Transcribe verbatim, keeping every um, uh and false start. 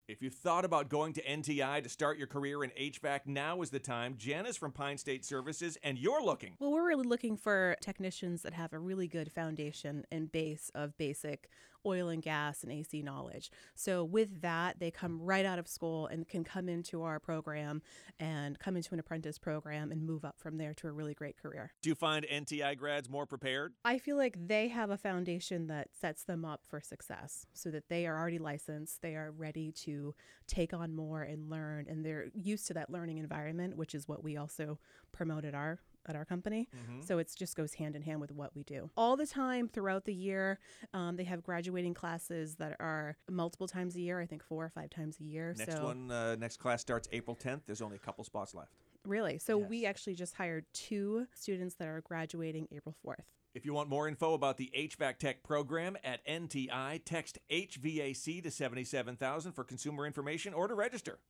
If you thought about going to N T I to start your career in H V A C, now is the time. Jen is from Pine State Services, and you're looking. Well, we're really looking for technicians that have a really good foundation and base of basic oil and gas and A C knowledge. So with that, they come right out of school and can come into our program and come into an apprentice program and move up from there to a really great career. Do you find N T I grads more prepared? I feel like they have a foundation that sets them up for success so that they are already licensed. They are ready to take on more and learn, and they're used to that learning environment, which is what we also promote at our at our company. Mm-hmm. So it just goes hand in hand with what we do. All the time throughout the year, um, they have graduating classes that are multiple times a year, I think four or five times a year. Next so, one, uh, next class starts April tenth. There's only a couple spots left. Really? So Yes. we actually just hired two students that are graduating April fourth. If you want more info about the H V A C Tech program at N T I, text H V A C to seven seven thousand for consumer information or to register.